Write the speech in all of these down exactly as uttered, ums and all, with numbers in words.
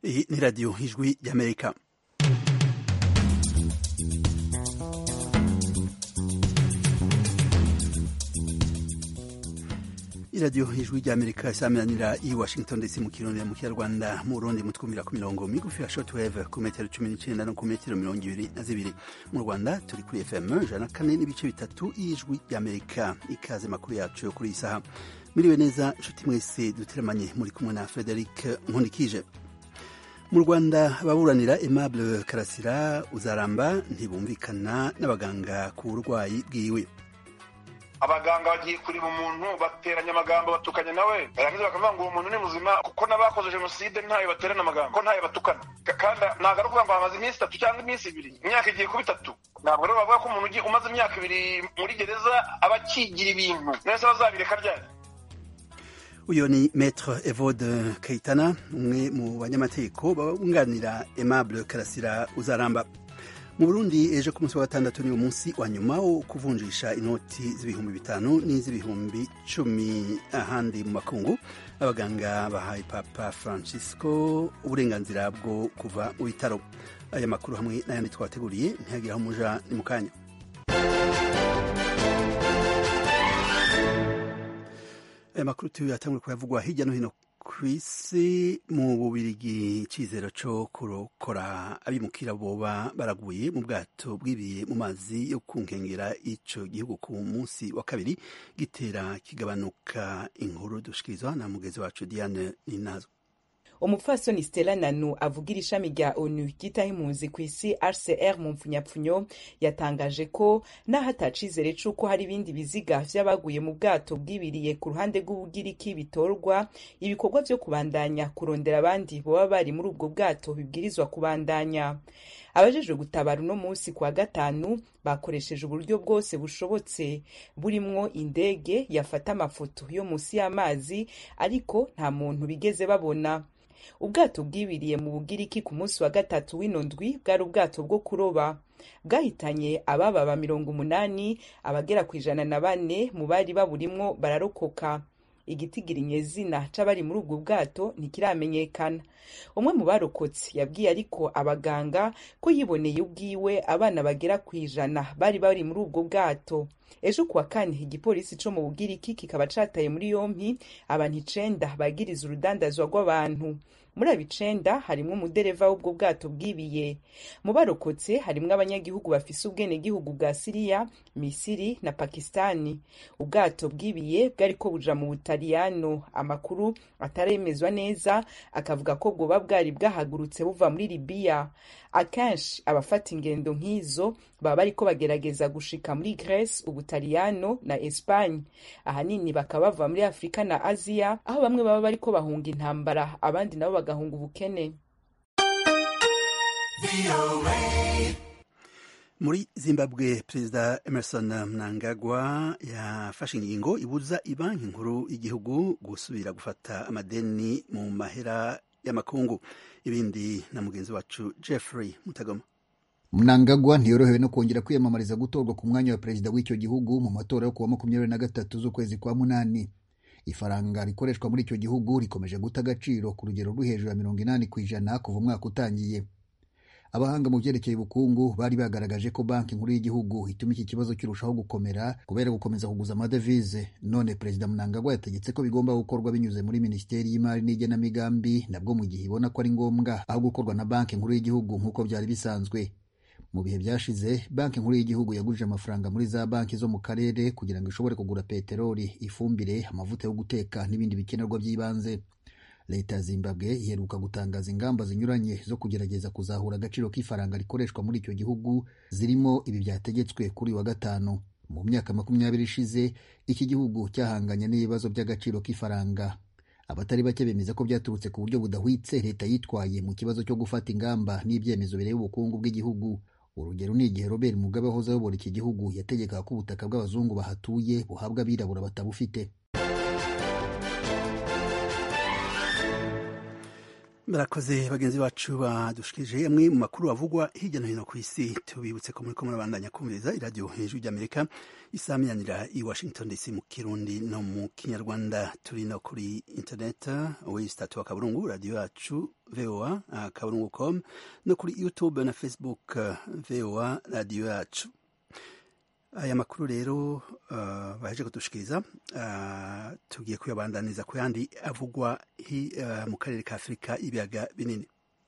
Hii ni Radio Ijwi ya Amerika. Radio Ijwi ya Amerika isaminanira i Washington D C mu kirundi mu Kinyarwanda mu Burundi mutwumvira ku mirongo migufi ya shortwave ku metero cumi n'icenda no ku metero mirongo ibiri na zibiri. Mu Rwanda turi kuri F M ijana na kane n'ibice bitatu Ijwi ya Amerika. Ikaze makuru yacu yo kuri iyi saha. Miriwe neza nshuti mwese duteramanye muri kumwe na Frederic Nkundikije. Mu Rwanda ababuranira Aimable Karasira Uzaramba ntibumvikana n'abaganga ku burwayi bwiwe. Abaganga bagiye kuri mu muntu bateranya amagambo batukanye nawe barangiza bakavuga ngo uwo muntu ni muzima kuko nabakoze jenoside ntayo baterana amagambo ko ntayo batukana kandi ntabwo ari ukuvuga ngo hamaze iminsi itatu cyangwa iminsi ibiri imyaka igiye kuba itatu. Ntabwo rero bavuga ko umuntu umaze imyaka ibiri muri gereza aba akigira ibintu nese bazabireka ryari. Uyo ni Maître Evode Kayitana, umwe mu banyamategeko babunganira Aimable Karasira Uzaramba. Mu Burundi ejo ku munsi wa gatandatu ni umunsi wa nyuma wo kuvunjisha inoti z'ibihumbi bitanu n'iz'ibihumbi cumi ahandi mu makungu. Abaganga bahaye Papa Francisco uburenganzira bwo kuva mu bitaro. Aya makuru hamwe n'ayandi twateguriye ntihagira aho muja ni mu kanya. Aya makuru tuyatangura kuyavugwa hirya no hino kw'isi. Mu Bubirigi icizero co kurokora abimukira boba baraguye mu bwato bwibiye mu mazi yo kunkengera ico gihugu ku munsi wa kabiri gitera kigabanuka. Inkuru dushikirizwa na mugezi wacu Diane Ninazo. Umupfasoni Stella Nanu avugira ishami rya ONU ryitaho impunzi kw'isi R C R mu mpfunyapfunyo yatangaje ko naho atacizere c'uko hari ibindi biziga vy'abaguye mu bwato bwibiriye ku ruhande rw'Ubugiriki bitorwa, ibikorwa vyo kubandanya kurondera abandi boba bari muri ubwo bwato bibwirizwa kubandanya. Abajejwe gutabara uno munsi kwa gatanu bakoresheje uburyo bwose bushobotse burimwo indege yafata amafoto yo musi y'amazi, ariko nta muntu bigeze babona. Ubwato bwibiriye mu Bugiriki ku munsi wa gatatu w'ino ndwi bwari ubwato bwo kuroba, bwahitanye abababa mirongo umunani, abagera ku ijana na bane mu bari baburimwo bararokoka. Igitigiri nyezina c'abari muri ubwo bwato ntikiramenyekana. Umwe mu barokotse yabwiye ariko abaganga ko yiboneye ubwiwe abana bagera ku ijana bari bari muri ubwo bwato. Ejo kuwa kane igipolisi co mu Bugiriki kikaba cataye muri yompi abantu icenda bagiriza urudandazwa rw'abantu. Muri abo icenda harimwo umudereva w'ubwo bwato bwibiye. Mu barokotse harimwo abanyagihugu bafise ubwenegihugu bwa Siriya, Misiri na Pakistani. Ubwato bwibiye bwariko buja mu Butaliyano. Amakuru ataremezwa neza akavuga ko bwoba bwari bwahagurutse buva muri Libiya. Akenshi abafata ingendo nk'izo baba bariko bagerageza gushika muri Greece, Ubutaliyano na Espagne. Ahanini bakaba bava muri Afrika na Aziya, aho bamwe baba bariko bahunga intambara abandi nabo bagahunga ubukene. Muri Zimbabwe Perezida Emerson Mnangagwa yafashe ingingo ibuza ibanki nkuru y'igihugu gusubira gufata amadeni mu mahera y'amakungu. Ibindi na mugenzi wacu Jeffrey Mutagoma. Mnangagwa ntiyorohewe no kongera kwiyamamariza gutorwa ku mwanya wa perezida w'icyo gihugu mu matora yo kuwa makumyabiri na gatatu z'ukwezi kwa munani. Ifaranga rikoreshwa muri icyo gihugu rikomeje guta agaciro ku rugero rwo hejuru ya mirongo inani ku ijana kuva umwaka utangiye. Abahanga mu byerekeye ubukungu bari bagaragaje ko banki nkuru y'igihugu ituma iki kibazo kirushaho gukomera kubera gukomeza kuguza amadevize. None Perezida Mnangagwa yategetse ko bigomba gukorwa binyuze muri Minisiteri y'Imari n'Igenamigambi, nabwo mu gihe ibona ko ari ngombwa aho gukorwa na banki nkuru y'igihugu nk'uko byari bisanzwe. Mu bihe byashize banki nkuru y'igihugu yagurije amafaranga muri za banki zo mu karere kugira ngo ishobore kugura peteroli, ifumbire, amavuta yo guteka n'ibindi bikenerwa by'ibanze. Leta ya Zimbabwe iheruka gutangaza ingamba zinyuranye zo kugerageza kuzahura agaciro k'ifaranga rikoreshwa muri icyo gihugu, zirimo ibi byategetswe kuri wa gatanu. Mu myaka makumyabiri ishize iki gihugu cyahanganye n'ibibazo by'agaciro k'ifaranga. Abatari bake bemeza ko byaturutse ku buryo budahwitse leta yitwaye mu kibazo cyo gufata ingamba n'ibyemezo bireba ubukungu bw'igihugu. Urugero ni igihe Robert Mugabe wahoze ayobora iki gihugu yategekaga ko ubutaka bw'abazungu bahatuye buhabwa abirabura batabufite. barakoze bagenzi bacu badushikije amwe mu makuru avugwa hirya no hino ku isi. Tubibutse ko muri ko murabandanya kumviriza iradiyo hejuru y'Amerika isaminyanira i Washington D C mu Kirundi no mu Kinyarwanda. Turi no kuri internet westatu akaburungu radio yacu V O A akaburungu com no kuri YouTube na Facebook V O A radio yacu. Aya makuru rero uh, baje kudushikiriza uh, tugiye kuyabandaniza ku yandi avugwa hi, uh, mu karere ka Afrika ibiyaga binini.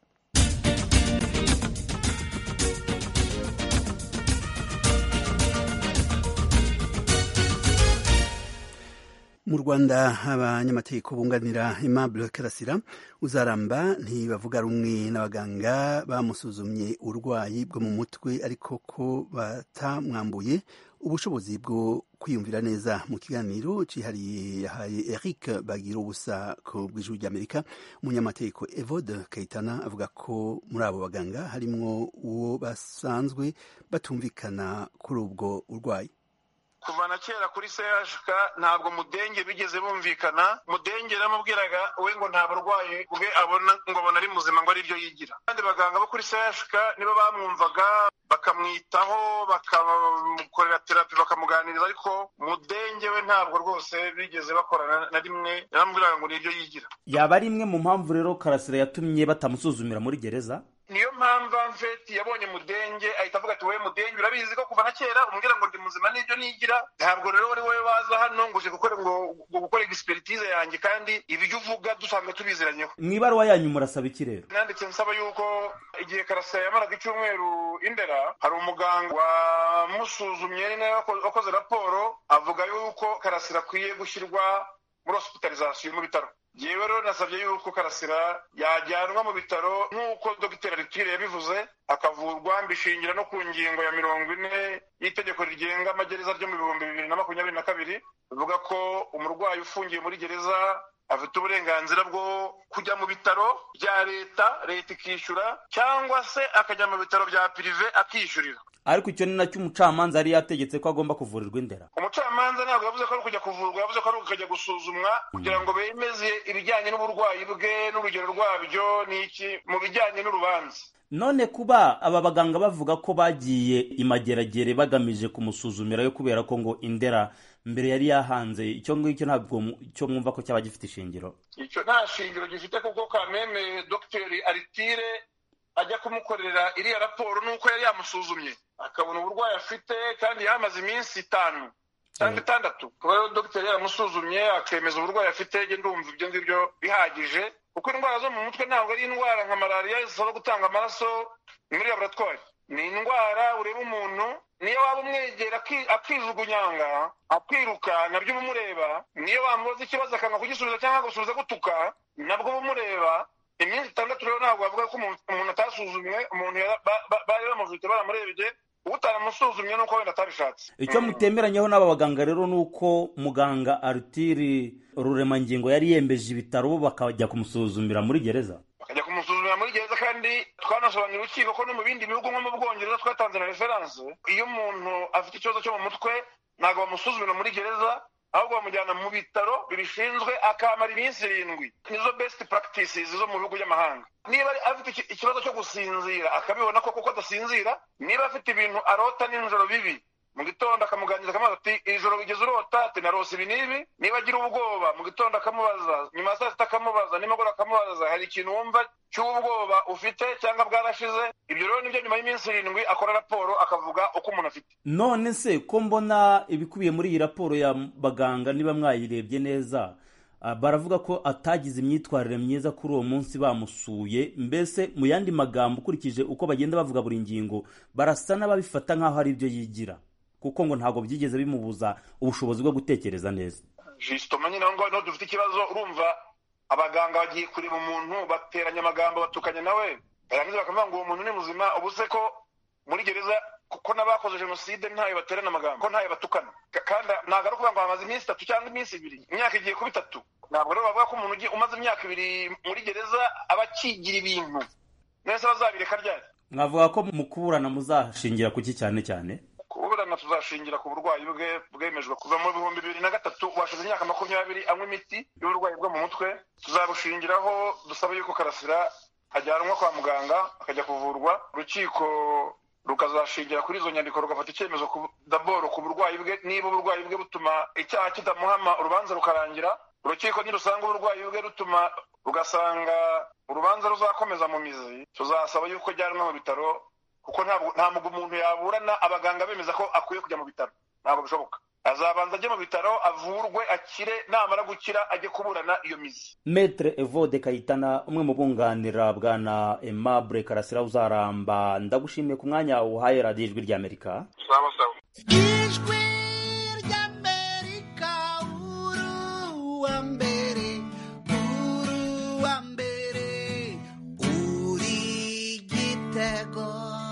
Mu Rwanda abanyamategeko bunganira Aimable Karasira uzaramba ntibavuga rumwe n'abaganga bamusuzumye urwayi bwo mu mutwe ariko ko batamwambuye ubushobozi bwo kwiyumvira neza. Mu kiganiro cihariye yahaye Eric Bagira ubusa ku bw'ijwi ry'Amerika, umunyamategeko Evode Kayitana avuga ko muri abo baganga harimwo uwo basanzwe batumvikana kuri ubwo urwayi. Kuva na kera kuri C H K ntabwo Mudenge bigeze bumvikana. Mudenge yaramubwiraga we ngo nta barwayi bwe abona ngo abona ari muzima ngo ari byo yigira, kandi baganga bo kuri C H K nibo bamwumvaga bakamwitaho bakamukorera terapi bakamuganiriza, ariko Mudenge we ntabwo rwose bigeze bakorana na rimwe. Yaramubwiraga ngo nibyo yigira. Yaba ari imwe mu mpamvu rero Karasira yatumye batamusuzumira muri gereza. Niyo mpamvu Mfeti yabonye Mudenge ahita avuga ati we Mudenge urabizi ko kuva na kera umbwira ngo ndi muzima n'ibyo nigira, ntabwo rero wari wowe waza hano ngo uje gukora ngo gukora expertise yanjye kandi ibyo uvuga dusanga tubiziranyeho. Mwibaruwa yanyu murasaba iki rero? Nanditse nsaba yuko igihe Karasira yamaraga icyumweru Indera hari umuganga wamusuzumye nawe wakoze raporo avuga yuko Karasira akwiye gushyirwa muri hospitalization mu bitaro. Yewe rero nasabye yuko Karasira yajyanwa mu bitaro nk'uko Dr Ritire yabivuze, akavurwa mbishingira no ku ngingo ya mirongo ine y'itegeko rigenga amagereza ryo mu bihumbi bibiri na makumyabiri na kabiri bivuga ko umurwayi ufungiye muri gereza afite uburenganzira bwo kujya mu bitaro bya leta, leta ikishyura, cyangwa se akajya mu bitaro bya prive akishyurira. Ariko icyo ni nacyo umucamanza yari yategetse ko agomba kuvurirwa Indera. Umucamanza ntabwo yavuze ko ari kujya kuvurwa, yavuze ko ari kujya gusuzumwa kugira ngo bemeze ibijyanye n'uburwayi bwe n'urugero rwabyo n'iki mu bijyanye n'urubanza. None kuba aba baganga bavuga ko bagiye imageragere bagamije kumusuzumira yo kubera ko ngo Indera mbere yari yahanze, icyo ngicyo ntabwo cyo mwumva ko cyaba gifite ishingiro? Icyo nta shingiro gifite kuko Kameme Dr Aritire ajya kumukorera iriya raporo nuko yari yamusuzumye akabona uburwayi afite kandi yamaze iminsi itanu cyangwa itandatu. Kuba rero Dr yaramusuzumye akemeza uburwayi afite, nge ndumva ibyo ngibyo bihagije, kuko indwara zo mu mutwe ntabwo ari indwara nka malariya zisaba gutanga amaraso muri laboratwari. Ni indwara ureba umuntu niyo waba umwegera akijugunyanga akiruka nabyo umureba, niyo wamubaza ikibazo akanga kugisubiza cyangwa gusubiza gutuka nabwo umureba. Iminsi itandatu rero ntabwo bavuga ko umuntu atasuzumwe, umuntu bari bamuvite baramurebye, utaramusuzumye nuko wenda atabishatse. Icyo mutemeranyeho n'aba baganga rero nuko muganga Artiri Ruremangingo yari yembeje ibitaro bakajya kumusuzumira muri gereza. Bakajya kumusuzumira muri gereza, kandi twanasobanurira urukiko ko no mu bindi bihugu nko mu Bwongereza twatanze na reference, iyo umuntu afite ikibazo cyo mu mutwe ntabwo bamusuzumira muri gereza, ahubwo bamujyana mu bitaro bibishinzwe akamara iminsi irindwi. Nizo best practices zo mu bihugu by'amahanga. Niba afite ikibazo cyo gusinzira akabibona ko kuko adasinzira, niba afite ibintu arota n'ijoro bibi, mu gitondo akamuganiriza akamubaza ati ijoro wigeze urota? Ati narose ibi n'ibi. Niba agira ubwoba mu gitondo akamubaza, nyuma ya saa sita akamubaza, nimugoroba akamubaza hari ikintu wumva cy'ubwoba ufite cyangwa bwarashize. Ibyo rero nibyo nyuma y'iminsi irindwi akora raporo akavuga uko umuntu afite. None se ko mbona ibikubiye muri iyi raporo ya baganga, niba mwayirebye neza, baravuga ko atagize imyitwarire myiza kuri uwo munsi bamusuye. Mbese mu yandi magambo ukurikije uko bagenda bavuga buri ngingo, barasa n'ababifata nk'aho ari ibyo yigira, kuko ngo ntabwo byigeze bimubuza ubushobozi bwo gutekereza neza. Justement nyine ngo no dufite ikibazo, urumva abaganga bagiye kureba umuntu bateranya amagambo batukanye nawe, barangiza bakavuga ngo uwo muntu ni muzima. Ubu se ko muri gereza ko n'abakoze jenoside ntayo baterana amagambo, ko ntayo batukana, kandi ntabwo ari ukuvuga ngo hamaze iminsi itatu cyangwa iminsi ibiri, imyaka igiye kuba itatu. Ntabwo rero bavuga ko umuntu umaze imyaka ibiri muri gereza aba akigira ibintu, nese bazabireka ryari? Mwavuga ko mu kuburana muzashingira kuki cyane cyane? Kuburana cyangwa tuzashingira ku burwayi bwe bwemejwe kuva mu bihumbi bibiri na gatatu washize imyaka makumyabiri anywa imiti y'uburwayi bwo mu mutwe. Tuzabushingiraho dusaba yuko Karasira ajyanwa kwa muganga akajya kuvurwa. Urukiko rukazashingira kuri izo nyandiko rugafata icyemezo daboro ku burwayi bwe, niba uburwayi bwe butuma icyaha kitamuhama urubanza rukarangira. Urukiko nirusanga uburwayi bwe rutuma rugasanga urubanza ruzakomeza mu mizi, tuzasaba yuko ajyanwa mu bitaro, kuko nta mugu umuntu yaburana abaganga bemeza ko akwiye kujya mu bitaro, ntabwo bishoboka. Azabanza ajye mu bitaro avurwe akire, namara gukira ajye kuburana iyo mizi. Maître Evode Kayitana, umwe mu bunganira bwana Aimable Karasira uzaramba, ndagushimiye ku mwanya uhaye radiyo Ijwi ry'Amerika. Sawa sawa. Ijwi ry'Amerika, uru wa mbere, uru wa mbere, uri Gitego.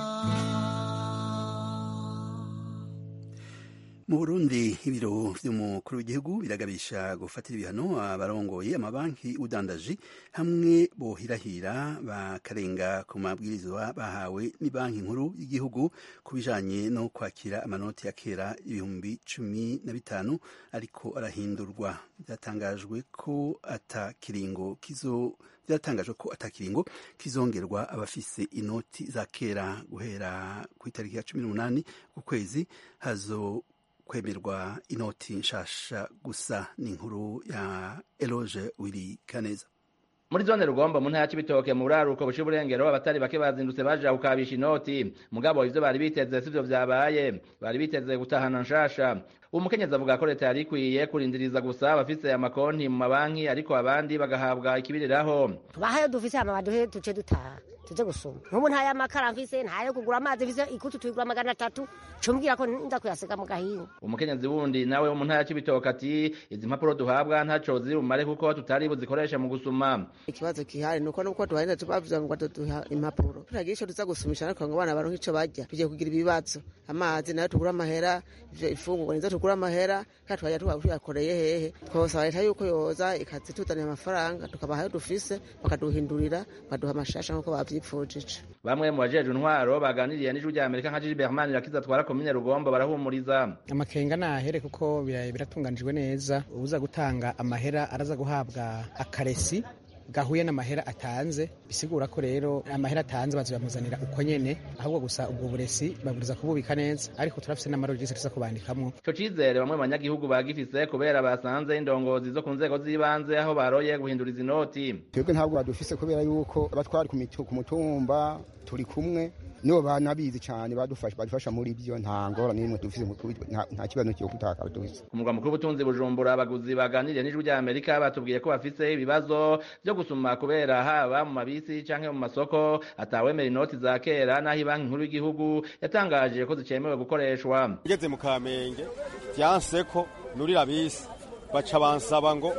Mu Burundi ibiro vy'umukuru w'igihugu biragabisha gufatira ibihano abarongoye amabanki udandaji hamwe bohirahira bakarenga ku mabwirizwa bahawe ni banki nkuru y'igihugu kubijanye no kwakira amanoti ya kera ibihumbi cumi na bitanu ariko arahindurwa. Byatangajwe ko atakiringo kizo byatangajwe ko atakiringo kizongerwa abafise inoti za kera guhera ku itariki ya cumi n'umunani ku kwezi hazo kwemerwa inoti nshasha gusa. Ni inkuru ya Eloge Wiri Kaneza. Muri zone Rugombo mu ntara y'Ibitoke mu buraruko bushira uburengero abatari bake bazindutse baja ukabisha inoti, mugabo ivyo bari biteze sivyo vyabaye, bari biteze gutahana nshasha. Umukenyezi avuga ko leta yari ikwiye kurindiriza gusa abafise amakonti mu mabanki, ariko abandi bagahabwa ikibiriraho. Bahayo dufise amabaduhe tuce dutaha tuje gusoma. Nkubu nta y'amakara mfise, nta yo kugura amazi mfise, ikutu tuyigura magana atatu, cumbwira ko nza kuyasiga mu gahinga. Umukenyezi wundi nawe wo mu ntara y'Ibitoke ati izi mpapuro duhabwa ntaco ziri umare kuko tutari buzikoresha mu gusuma. Ikibazo kihari nuko nuko tubarinda tubavuza ngo tuduha impapuro turagira ico tuza gusumisha ariko ngo abana baronke ico barya, tugiye kugira ibibazo. Amazi nayo tugura amahera, ifungurwa nizo tugura amahera, kandi twajya tuyakoreye hehe. Twosaba leta yuko yoza ikazituzanira amafaranga tukabahayo dufise bakaduhindurira baduha amashasha nkuko bavyipfujije. Bamwe mu bajejwe intwaro baganiriye n'Ijwi ry'Amerika nka Gilbert Manirakiza atwara komine Rugombo barahumuriza. Amakenga nahere kuko biratunganijwe neza, uza gutanga amahera araza guhabwa akaresi gahuye n'amahera atanze, bisigura ko rero amahera atanze bazobamuzanira uko nyene, ahubwo gusa ubwo buresi baburiza kububika neza, ariko turafise n'amarogisi tuza kubandikamwo. Ico cizere bamwe mu banyagihugu bagifise kubera basanze indongozi zo ku nzego z'ibanze aho baroye guhinduriza inoti. Twebwe ntabwo badufise kubera yuko abatwari ku mutumba turi kumwe nibo banabizi cyane badufasha badufasha muri byo, nta ngorane n'imwe dufise nta kibazo cyo gutaka dufise. Ku mugwa mukuru w'ubutunzi Bujumbura abaguzi baganiriye n'Ijwi ry'Amerika batubwiye ko bafise ibibazo byo gusuma kubera haba mu mabisi canke mu masoko atawemera inoti za kera, naho banki nkuru y'igihugu yatangaje ko zicemewe gukoreshwa. Ngeze mu Kamenge byanse ko nurira bisi baca bansaba ngo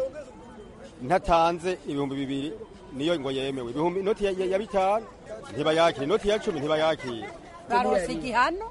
ntatanze ibihumbi bibiri niyo ngo yemewe, ibihumbi inoti ya, ya bitanu ntibayakira, inoti ya cumi ntibayakira. Barose igihano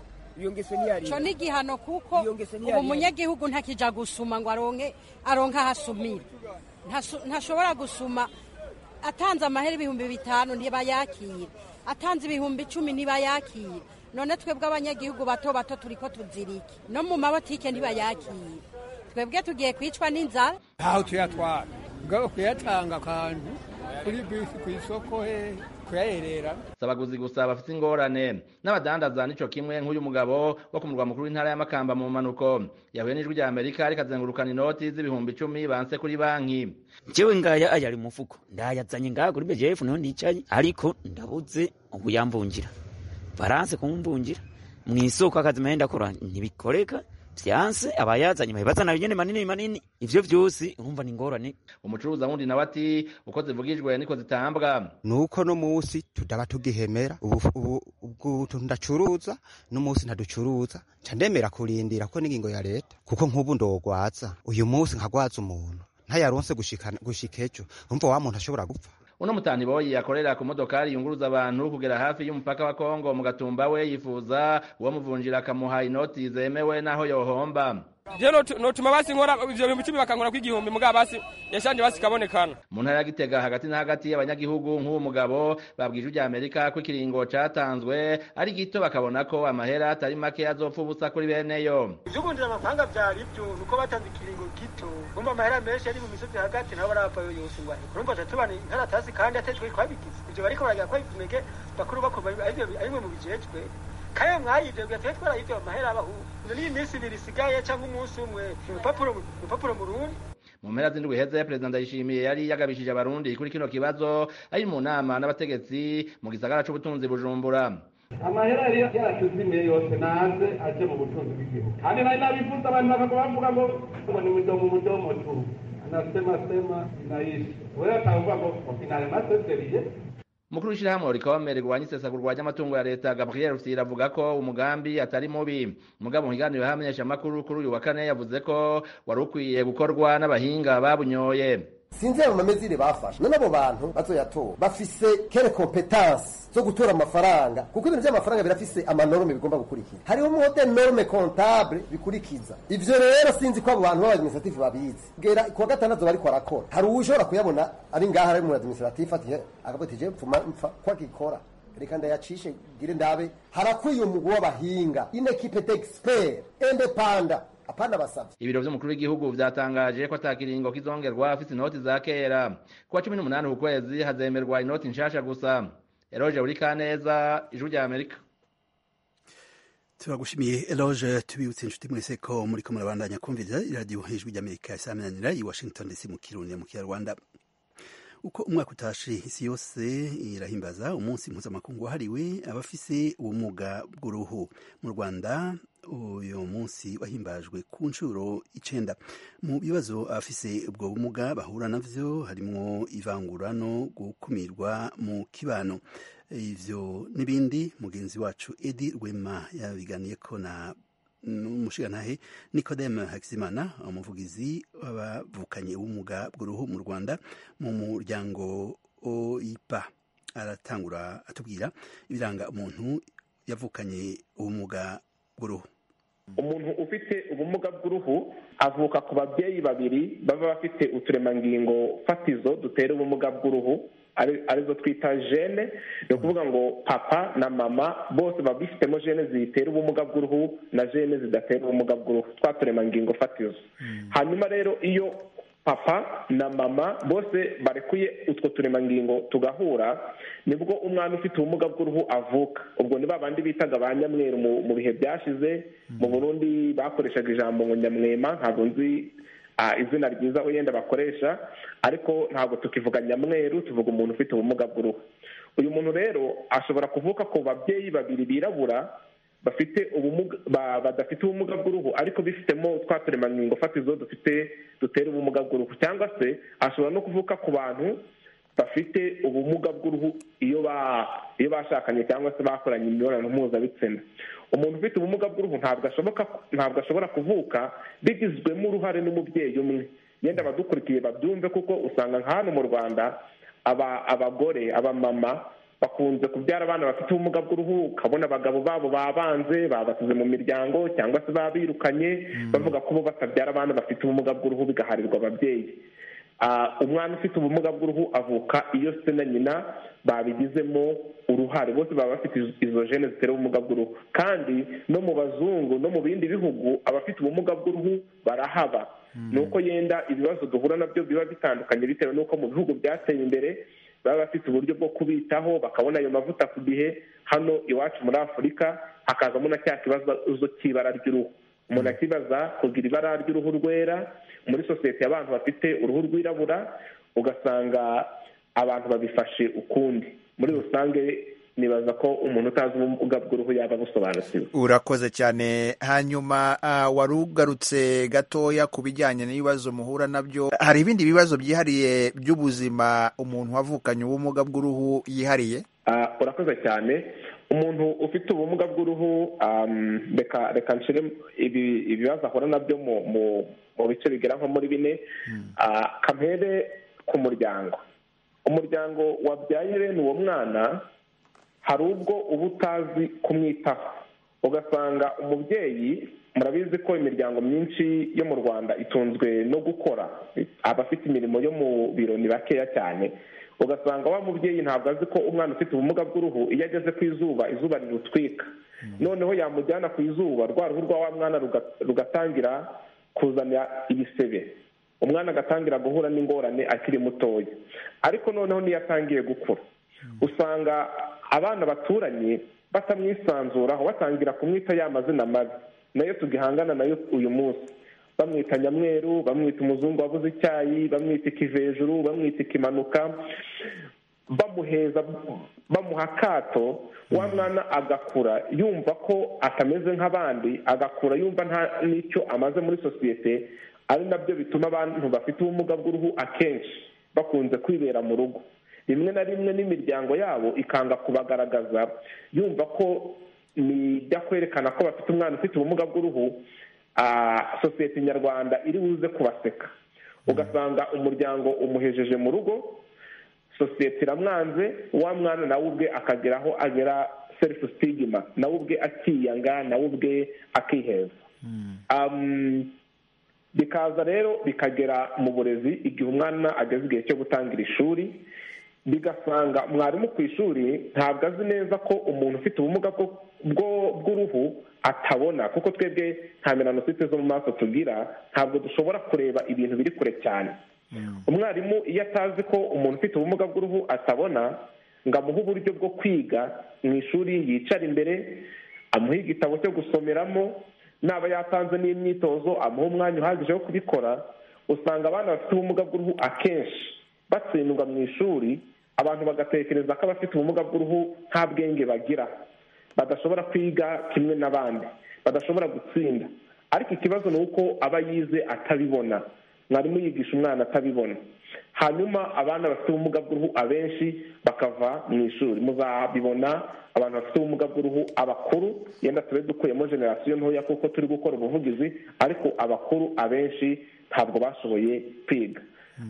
co ni igihano kuko ubu munyagihugu ntakija gusuma ngo aronke aronka hasumira, ntashobora gusuma. Atanze amahera ibihumbi bitanu ntibayakira, atanze ibihumbi icumi ntibayakira. None twebwe abanyagihugu bato bato turiko tuziriki, no mu mabotike ntibayakira. Twebwe tugiye kwicwa n'inzara. Aho tuyatwara ngabo kuyatanga kantu kuri bisi ku isoko he kuyaherera. Sabaguzi gusa bafite ingorane n'abadandaza nico kimwe nk'uyu mugabo wo ku murwa mukuru w'intara y'Amakamba mu manuko yahuye n'Ijwi ry'Amerika rikazengurukana inoti z'ibihumbi icumi banse kuri banki. Jewe ngaya ayari mufuko ndayazanye ngaha kuri B G F niho ndicaye, ariko ndabuze ubuyambungira baranse kumbungira mw'isoko akazi mahenda kora ntibikoreka vyanse abayazanye bahibazana binyene manini manini, ivyo vyose urumva ni ngorane. Umucuruza wundi nawe ati uko zivugijwe niko zitambwa, nuko no musi tudaba tugihemera ubu ubwo ndacuruza no musi ntaducuruza ca ndemera kurindira ko n'ingingo ya leta, kuko nk'ubu ndogwaza uyu musi nkagwaza umuntu ntayaronse gushika gushikejo umva wa muntu ashobora gupfa. Uno mutani boyi akorera ku modokari yunguruza abantu kugera hafi y'umupaka wa Kongo mu Gatumba we yifuza uwo muvunjira akamuha inoti zemewe naho yohomba. je notuma basi nkora ivyo bintu icumi bakankora kw'igihumbi mugabo basi yashanje basi kabonekana. Mu ntara ya Gitega hagati na hagati y'abanyagihugu nk'uwo mugabo babwije ujya Amerika ko ikiringo catanzwe ari gito bakabona ko amahera atari make azopfa ubusa kuri beneyo. Ivyo kundira amafaranga vyari byo nuko batanze ikiringo gito. Umva amahera menshi ari mu misozi hagati nabo barapfa yose ngwa. Urumva tatubana inkaratasi kandi atejwe kwabigize. Ivyo bariko baragira kwa imege bakuru bakoma ari mu bijejwe. Kaya mwayivyo gatwe twarayivyo amahera abahu. Ni iminsi ibiri sigaye cyangwa umunsi umwe. Urupapuro urupapuro mu rundi. Mu mpera z'indwi heze President Ndayishimiye yari yagabishije abarundi kuri kino kibazo ari mu nama n'abategetsi mu gisagara c'ubutunzi Bujumbura. Amahera yari yaratuzimiye yose naze aje mu butunzi bw'igihugu. Kandi nari nabivuze abantu bakavuga bavuga ngo ni mudomo mudomo tu. Anasema sema inaishi. Wewe atavuga ngo finale masezeriye. Mukuru w'ishirahamwe rikomeye rwanya isesagurwa ry'amatungo ya leta Gabriel Rufyiri avuga ko umugambi atari mubi. Mugabo mu kiganiro hamenyesha makuru kuri uyu wa kane yavuze ko wari ukwiye gukorwa n'abahinga babunyoye. Sinzi mu mamezire bafashe none abo bantu bazoyatora bafise kere competence zo gutora amafaranga kuko ibintu by'amafaranga birafise amanorme bigomba gukurikiza hariho mu hotel norme comptable bikurikiza ivyo rero sinzi ko abo bantu b'administratif babizi gera ku gatandatu bari kwarakora hari ushobora kuyabona ari ngaha ari mu administratif ati akabotije mfuma mfa kwa gikora reka ndayacishe gire ndabe harakwiye umugwa w'abahinga une équipe d'experts indépendants. Ibiro vy'umukuru w'igihugu vyatangaje ko atakiringo kizongerwa afite inoti za kera kuwa cumi n'umunani ku kwezi hazemerwa inoti nshasha gusa. Eloge Urikaneza, Ijwi rya Amerika. Turagushimiye Eloge, tubibutse inshuti mwese ko muriko murabandanya kumviriza iradiyo Ijwi rya Amerika isaminanira i Washington D C mu Kirundi mu Kinyarwanda. Uko umwaka utashe isi yose irahimbaza umunsi mpuzamakungu wahariwe abafise ubumuga bw'uruhu. Mu Rwanda uyu munsi wahimbajwe ku nshuro icenda. Mu bibazo abafise ubwo bumuga bahura navyo harimwo ivangura no gukumirwa mu kibano. Ivyo n'ibindi mugenzi wacu Edi Rwema yabiganiyeko na umushigantahe Nicodeme Hakizimana umuvugizi w'abavukanye ubumuga bw'uruhu mu Rwanda mu muryango O I P A. Aratangura atubwira ibiranga umuntu yavukanye ubumuga bw'uruhu. Umuntu ufite ubumuga bw'uruhu avuka ku babyeyi babiri baba bafite uturemangingo fatizo dutera ubumuga bw'uruhu arizo twita gene. Ni ukuvuga ngo papa na mama bose baba bifitemo gene zitera ubumuga bw'uruhu na gene zidatera ubumuga bw'uruhu, twa turemangingo fatizo. Hanyuma rero iyo papa na mama bose barekuye utwo turemangingo tugahura nibwo umwana ufite ubumuga bw'uruhu avuka. Ubwo ni babandi bitaga ba nyamweru mu bihe byashize. Mu Burundi bakoreshaga ijambo ngo nyamwema, ntabwo nzi izina ryiza wenda bakoresha, ariko ntabwo tukivuga nyamweru, tuvuga umuntu ufite ubumuga bw'uruhu. Uyu muntu rero ashobora kuvuka ku babyeyi babiri birabura bafite ubumuga badafite ubumuga bw'uruhu ariko bifitemo twa turemangingo fatizo dufite dutera ubumuga bw'uruhu, cyangwa se ashobora no kuvuka ku bantu bafite ubumuga bw'uruhu iyo ba iyo bashakanye cyangwa se bakoranye imibonano mpuzabitsina. Umuntu ufite ubumuga bw'uruhu ntabwo ashoboka ntabwo ashobora kuvuka bigizwemo uruhare n'umubyeyi umwe. Yenda abadukurikiye babyumve kuko usanga nka hano mu Rwanda aba abagore abamama bakunze kubyara abana bafite ubumuga bw'uruhu, ukabona abagabo babo babanze babasize mu miryango cyangwa se babirukanye bavuga ko bo batabyara abana bafite ubumuga bw'uruhu bigaharirwa ababyeyi. Umwana ufite ubumuga bw'uruhu avuka iyo se na nyina babigizemo uruhare, bose baba bafite izo gene zitera ubumuga bw'uruhu. Kandi no mu bazungu no mu bindi bihugu abafite ubumuga bw'uruhu barahaba. Nuko yenda ibibazo duhura nabyo biba bitandukanye bitewe n'uko mu bihugu byateye imbere baba bafite uburyo bwo kubitaho bakabona ayo mavuta ku gihe. Hano iwacu muri Afurika hakazamo na cya kibazo cy'ibara ry'uruhu. Umuntu akibaza kugira ibara ry'uruhu rwera muri sosiyete y'abantu bafite uruhu rwirabura, ugasanga abantu babifashe ukundi. Muri rusange nibaza ko umuntu utazi ubumuga bw'uruhu yaba busobanukiwe. Urakoze cyane. Hanyuma uh, wari ugarutse gatoya ku bijyanye n'ibibazo muhura nabyo. Hari ibindi bibazo byihariye by'ubuzima umuntu wavukanye ubumuga bw'uruhu yihariye? Uh, urakoze cyane. Umuntu ufite ubumuga bw'uruhu um, reka reka nshire ibi ibibazo ahura nabyo mu mu mu bice bigera nko muri bine. hmm. uh, kampere ku muryango. Umuryango wabyaye bene uwo mwana hari ubwo uba utazi kumwitaho, ugasanga umubyeyi murabizi ko imiryango myinshi yo mu Rwanda itunzwe no gukora, abafite imirimo yo mu biro ni bakeya cyane, ugasanga wa mubyeyi ntabwo azi ko umwana ufite ubumuga bw'uruhu iyo ageze ku izuba izuba rirutwika, noneho yamujyana ku izuba rwa ruhu rwa wa mwana rugatangira kuzana ibisebe, umwana agatangira guhura n'ingorane akiri mutoya. Ariko noneho niyo atangiye gukura usanga abana baturanye batamwisanzuraho, batangira kumwita ya mazina mabi nayo tugihangana nayo uyu munsi, bamwita nyamweru, bamwita umuzungu wabuze icyayi, bamwita ikivejuru, bamwita ikimanuka, bamuheza bamuha akato, wa mwana agakura yumva ko atameze nk'abandi, agakura yumva nta n'icyo amaze muri sosiyete. Ari nabyo bituma abantu bafite ubumuga bw'uruhu akenshi bakunze kwibera mu rugo, rimwe na rimwe n'imiryango yabo ikanga kubagaragaza, yumva ko nijya kwerekana ko bafite umwana ufite ubumuga bw'uruhu sosiyete nyarwanda iri buze kubaseka, ugasanga umuryango umuhejeje mu rugo, sosiyete iramwanze, wa mwana nawe ubwe akageraho agera self stigma, nawe ubwe akiyanga, nawe ubwe akiheza. Bikaza rero bikagera mu burezi igihe umwana ageze igihe cyo gutangira ishuri, bigasanga mwarimu ku ishuri ntabwo azi neza ko umuntu ufite ubumuga bw'uruhu atabona, kuko twebwe nta melanosite zo mu maso tugira, ntabwo dushobora kureba ibintu biri kure cyane. Umwarimu iyo atazi ko umuntu ufite ubumuga bw'uruhu atabona, ngo amuhe uburyo bwo kwiga mu ishuri, yicara imbere amuhe igitabo cyo gusomeramo, naba yatanze n'imyitozo amuha umwanya uhagije wo kubikora, usanga abana bafite ubumuga bw'uruhu akenshi batsindwa mu ishuri, abantu bagatekereza ko abafite ubumuga bw'uruhu nta bwenge bagira, badashobora kwiga kimwe n'abandi, badashobora gutsinda. Ariko ikibazo ni uko aba yize atabibona, mwarimu yigisha umwana atabibona, hanyuma abana bafite ubumuga bw'uruhu abenshi bakava mu ishuri. Muzabibona abantu bafite ubumuga bw'uruhu abakuru, yenda tube dukuyemo generasiyo ntoya kuko turi gukora ubuvugizi, ariko abakuru abenshi ntabwo bashoboye kwiga.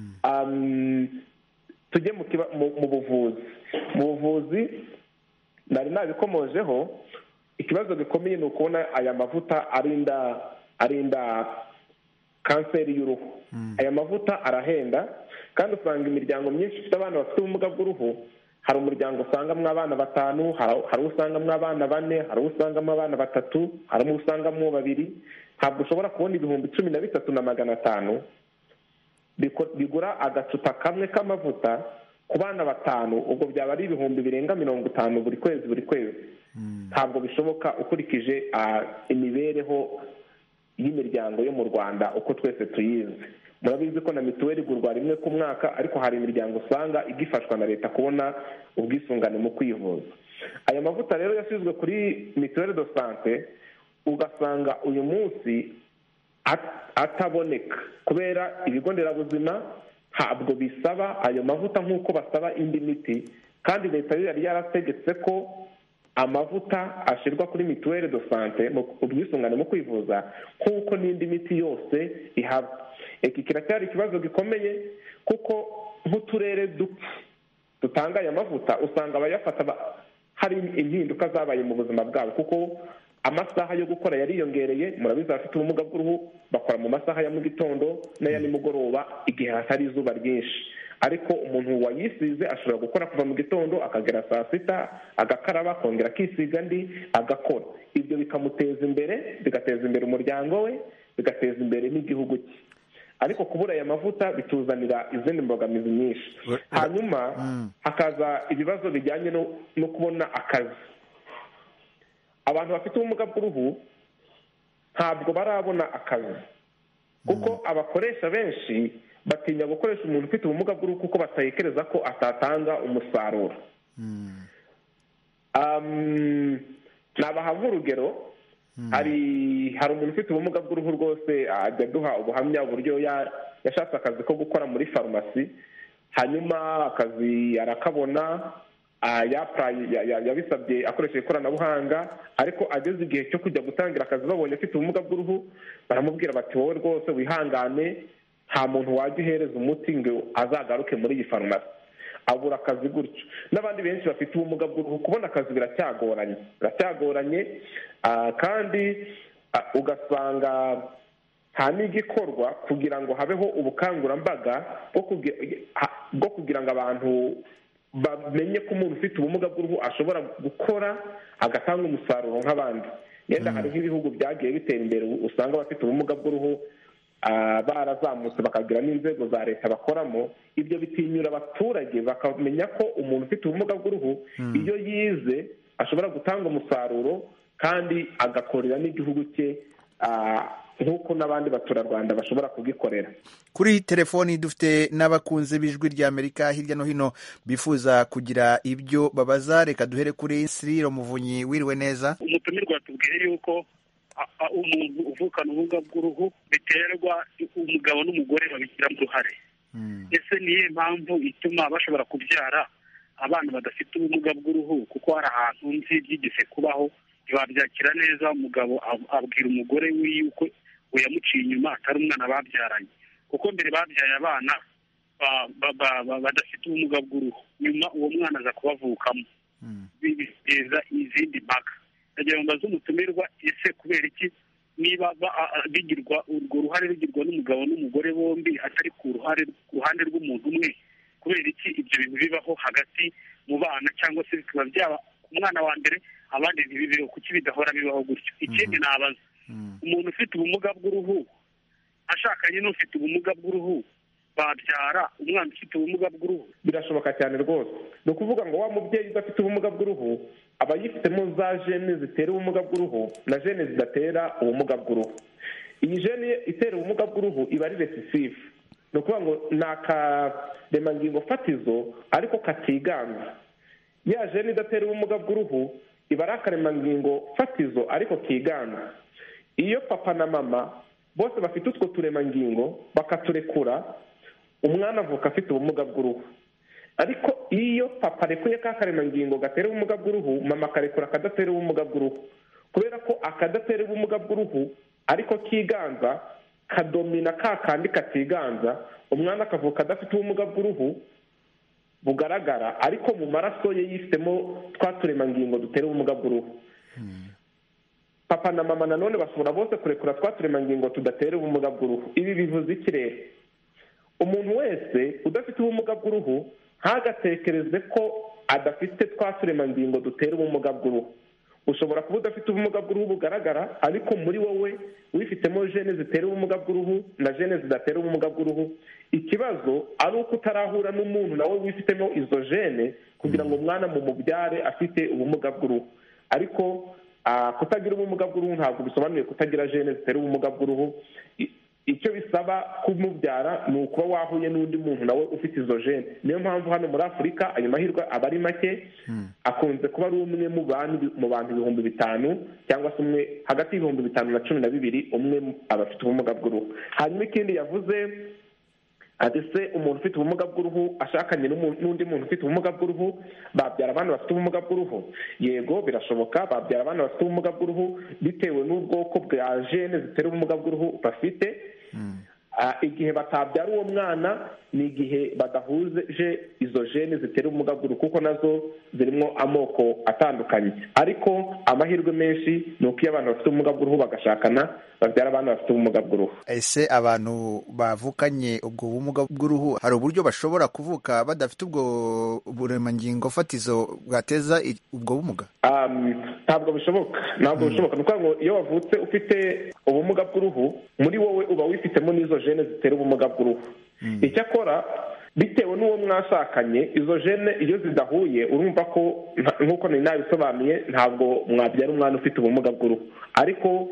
Tujye mu buvuzi. Mu buvuzi nari nabikomojeho, ikibazo gikomeye ni ukubona aya mavuta arinda arinda kanseri y'uruhu. Aya mavuta arahenda, kandi usanga imiryango myinshi ifite abana bafite ubumuga bw'uruhu, hari umuryango usangamo abana batanu, hari usangamo abana bane, hari usangamo abana batatu, hari usangamo babiri. Ntabwo ushobora kubona ibihumbi cumi na bitatu na magana atanu bigura agacupa kamwe k'amavuta ku bana batanu, ubwo byaba ari ibihumbi birenga mirongo itanu buri kwezi buri kwezi. Ntabwo bishoboka ukurikije imibereho y'imiryango yo mu Rwanda uko twese tuyizi. Murabizi ko na mituweli igurwa rimwe ku mwaka, ariko hari imiryango usanga igifashwa na leta kubona ubwisungane mu kwivuza. Aya mavuta rero yashyizwe kuri mituweli do sante, ugasanga uyu munsi ataboneka kubera ibigo nderabuzima ntabwo bisaba ayo mavuta nk'uko basaba indi miti, kandi leta yari yarategetse ko amavuta ashyirwa kuri mituweli do sante mu bwisungane mu kwivuza nk'uko n'indi miti yose ihaba. Iki kiracyari ikibazo gikomeye, kuko nk'uturere duke dutanga aya mavuta usanga abayafata hari impinduka zabaye mu buzima bwabo, kuko amasaha yo gukora yariyongereye. Murabizi abafite ubumuga bw'uruhu bakora mu masaha ya mu gitondo n'aya nimugoroba igihe hatari izuba ryinshi, ariko umuntu wayisize ashobora gukora kuva mu gitondo akagera saa sita, agakaraba, akongera akisiga andi, agakora. Ibyo bikamuteza imbere, bigateza imbere umuryango we, bigateza imbere n'igihugu cye. Ariko kubura aya mavuta bituzanira izindi mbogamizi nyinshi. Hanyuma hakaza ibibazo bijyanye no kubona akazi. Abantu bafite ubumuga bw'uruhu ntabwo barabona akazi, kuko abakoresha benshi batinya gukoresha umuntu ufite ubumuga bw'uruhu kuko batekereza ko atatanga umusaruro. Nabaha nk'urugero, hari hari umuntu ufite ubumuga bw'uruhu rwose ajya duha ubuhamya uburyo yashatse akazi ko gukora muri farumasi, hanyuma akazi arakabona, yabisabye akoresheje ikoranabuhanga, ariko ageze igihe cyo kujya gutangira akazi babonye afite ubumuga bw'uruhu, baramubwira bati wowe rwose wihangane, nta muntu wajya uhereza umuti ngo azagaruke muri iyi farumasi. Abura akazi gutyo. N'abandi benshi bafite ubumuga bw'uruhu kubona akazi biracyagoranye biracyagoranye kandi ugasanga nta n'igikorwa kugira ngo habeho ubukangurambaga bwo kugira ngo abantu bamenye ko umuntu ufite ubumuga bw'uruhu ashobora gukora agatanga umusaruro nk'abandi. yenda hariho ibihugu byagiye bitera imbere usanga abafite ubumuga bw'uruhu barazamutse bakagira n'inzego za leta bakoramo. Ibyo bitinyura abaturage bakamenya ko umuntu ufite ubumuga bw'uruhu iyo yize ashobora gutanga umusaruro kandi agakorera n'igihugu cye nk'uko n'abandi baturarwanda bashobora kugikorera. Kuri telefoni dufite n'abakunzi b'ijwi rya Amerika hirya no hino bifuza kugira ibyo babaza. Reka duhere kuri Cyril Muvunyi. Wiriwe neza. Umutumirwa tubwiye yuko umuntu uvukana ubumuga bw'uruhu biterwa umugabo n'umugore babigiramo uruhare. Ese niyo mpamvu ituma bashobora kubyara abana badafite ubumuga bw'uruhu? Kuko hari ahantu nzi byigeze kubaho ntibabyakira neza, umugabo abwira umugore we yuko we yamuciye inyuma atari umwana babyaranye, kuko mbere babyaye abana badafite ubumuga bw'uruhu, nyuma uwo mwana aza kubavukamo biteza izindi mpaka. Nagira ngo mbaze umutumirwa, ese kubera iki niba bigirwa urwo ruhare rugirwa n'umugabo n'umugore bombi atari ku ruhare ku ruhande rw'umuntu umwe, kubera iki ibyo bintu bibaho hagati mu bana cyangwa se bikaba byaba ku mwana wa mbere abandi ntibibeho? Kuki bidahora bibaho gutyo? Ikindi nabaza, umuntu ufite ubumuga bw'uruhu ashakanye n'ufite ubumuga bw'uruhu babyara umwana ufite ubumuga bw'uruhu? Birashoboka cyane rwose. Ni ukuvuga ngo wa mubyeyi udafite ubumuga bw'uruhu aba yifitemo za jene zitera ubumuga bw'uruhu na jene zidatera ubumuga bw'uruhu. Iyi jene itera ubumuga bw'uruhu iba ari recessive, ni ukuvuga ngo ni akaremangingo fatizo ariko katiganza. Ya jene idatera ubumuga bw'uruhu iba ari akaremangingo fatizo ariko kiganza. Iyo papa na mama bose bafite utwo turemangingo bakaturekura, umwana avuka afite ubumuga bw'uruhu. Ariko iyo papa arekuye ka karemangingo gatera ubumuga bw'uruhu, mama akarekura akadatera ubumuga bw'uruhu. Kubera ko akadatera ubumuga bw'uruhu ariko kiganza kadomina ka kandi katiganza, umwana akavuka adafite ubumuga bw'uruhu bugaragara, ariko mu maraso ye yifitemo twa turemangingo dutera ubumuga bw'uruhu. Papa na mama nanone bashobora bose kurekura twa turemangingo tudatera ubumuga bw'uruhu. Ibi bivuze iki rero? Umuntu wese udafite ubumuga bw'uruhu ntagatekereze ko adafite twa turemangingo dutera ubumuga bw'uruhu. Ushobora kuba udafite ubumuga bw'uruhu bugaragara, ariko muri wowe wifitemo jene zitera ubumuga bw'uruhu na jene zidatera ubumuga bw'uruhu. Ikibazo ari uko utarahura n'umuntu nawe wifitemo izo jene kugira ngo umwana mu mubyare afite ubumuga bw'uruhu. Ariko kutagira ubumuga bw'uruhu ntabwo bisobanuye kutagira jene zitera ubumuga bw'uruhu. Icyo bisaba kumubyara ni ukuba wahuye n'undi muntu nawe ufite izo jene. Niyo mpamvu hano muri Afurika ayo mahirwe aba ari make, akunze kuba ari umwe mu bantu ibihumbi bitanu cyangwa se umwe hagati y'ibihumbi bitanu na cumi na bibiri umwe aba afite ubumuga bw'uruhu. Hanyuma ikindi yavuze ati se umuntu ufite ubumuga bw'uruhu ashakanye n'undi muntu ufite ubumuga bw'uruhu babyara abana bafite ubumuga bw'uruhu? Yego, birashoboka. Babyara abana bafite ubumuga bw'uruhu bitewe n'ubwoko bwa jene zitera ubumuga bw'uruhu bafite. Igihe batabyara uwo mwana ni igihe badahuje izo jene zitera ubumuga bw'uruhu, kuko nazo zirimo amoko atandukanye. Ariko amahirwe menshi ni uko iyo abantu bafite ubumuga bw'uruhu bagashakana babyara abana bafite ubumuga bw'uruhu. Ese abantu bavukanye ubwo bumuga bw'uruhu hari uburyo bashobora kuvuka badafite ubwo buremangingo fatizo bwateza ubwo bumuga? Ntabwo bishoboka. Ntabwo bishoboka. Ni ukuvuga ngo iyo wavutse ufite ubumuga bw'uruhu, muri wowe uba wifitemo n'izo jene zitera ubumuga bw'uruhu. Icyakora bitewe n'uwo mwashakanye, izo jene iyo zidahuye urumva ko nk'uko nari nabisobanuye ntabwo mwabyara umwana ufite ubumuga bw'uruhu. Ariko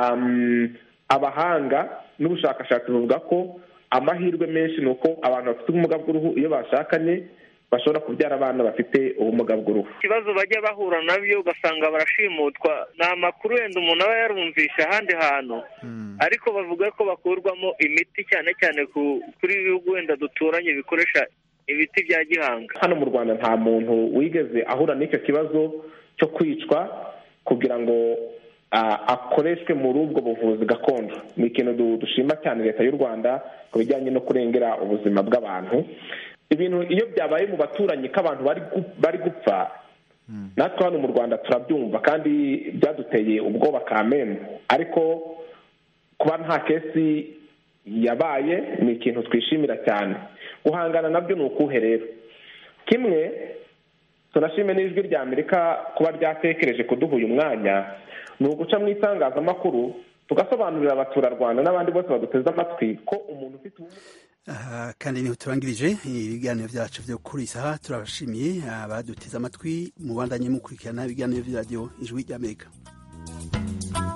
abahanga n'ubushakashatsi buvuga ko amahirwe menshi ni uko abantu bafite ubumuga bw'uruhu iyo bashakanye bashobora kubyara abana bafite ubumuga bw'uruhu. Ikibazo bajya bahura nabyo ugasanga barashimutwa, ni amakuru wenda umuntu aba yarumvisha ahandi hantu, ariko bavuga ko bakurwamo imiti cyane cyane kuri ibihugu wenda duturanye bikoresha ibiti bya gihanga. Hano mu Rwanda nta muntu wigeze ahura n'icyo kibazo cyo kwicwa kugira ngo akoreshwe muri ubwo buvuzi gakondo. Ni ikintu dushima cyane leta y'u Rwanda ku bijyanye no kurengera ubuzima bw'abantu. Ibintu iyo byabaye mu baturanyi ko abantu bari gupfa, natwe hano mu Rwanda turabyumva kandi byaduteye ubwoba kamembe, ariko kuba nta kesi yabaye ni ikintu twishimira cyane. Guhangana nabyo ni ukuhe rero? Kimwe tunashime n'ijwi rya Amerika kuba ryatekereje kuduha uyu mwanya, ni uguca mu itangazamakuru tugasobanurira abaturarwanda n'abandi bose baduteze amatwi ko umuntu ufite ubumuga. Uh, kandi niho turangirije ibiganiro byacu byo kuri isaha. Turabashimiye abaduteze amatwi, mubandanye mukurikirana ibiganiro bya radio Ijwi ry'Amerika.